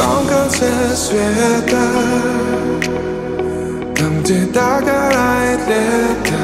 том конце света, там, где догорает лето,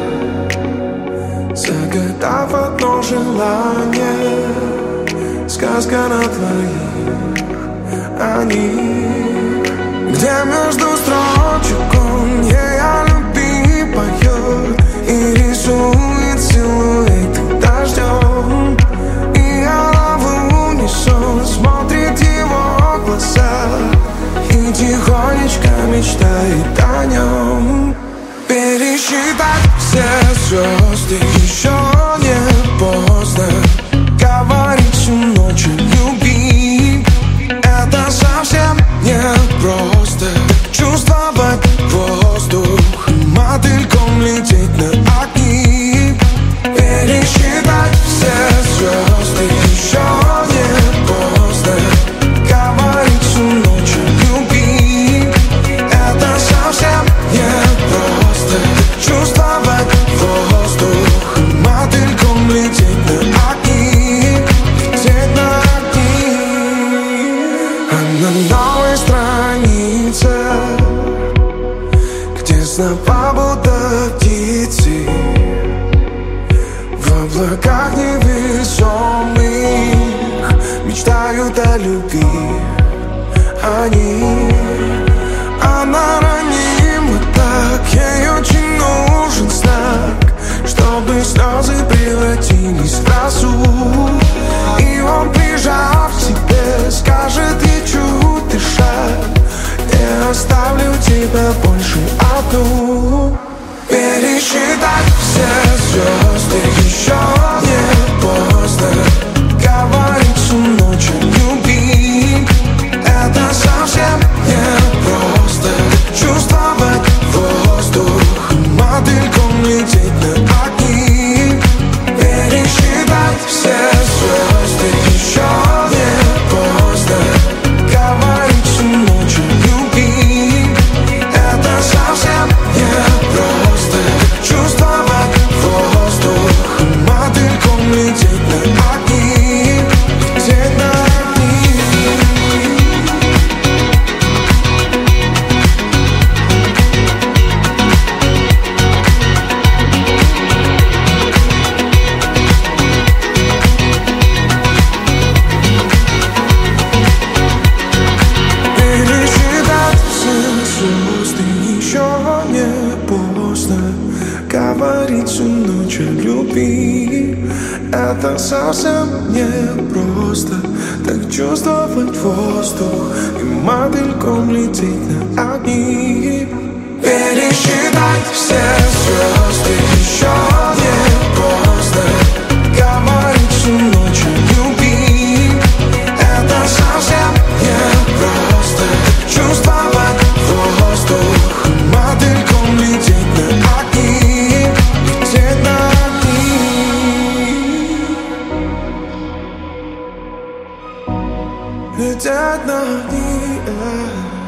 загадав одно желание, сказка на двоих о них, где между строчек он ей о любви поет и рисует силуэты дождем, и она в унисон смотрит его глаза и тихонечко мечтает о нем. Пересчитать все звезды еще не поздно, говорить всю ночь о любви. Это совсем не просто чувствовать воздух, мотыльком лететь на огни. Пересчитать все звезды еще не поздно, говорить всю ночь о любви. Это совсем не просто чувствовать воздух, мотыльком лететь на огни, лететь на огни. А на новой странице, где снова будто птицы в облаках невесомых мечтают о любви они. Она ранима так, ей очень нужен знак, чтобы слезы превратились в росу. И он, прижав к себе, скажет ей чуть дыша: не оставлю тебя больше одну. Пересчитать все звезды еще не поздно, говорить всю ночь о любви. Это совсем не просто чувствовать воздух, мотыльком лететь на огни. Пересчитать все звезды еще не поздно, говорить всю ночь о любви. Это совсем не просто чувствовать воздух, мотыльком лететь на огни, лететь на огни. Пересчитать все звезды еще не поздно, говорить всю ночь о любви. Это совсем не просто так чувствовать воздух и мотыльком лететь на огни. Пересчитать все звезды еще не поздно, говорить всю ночь о любви. Это совсем не просто чувствовать воздух, мотыльком лететь на огни, лететь на огни, лететь на огни.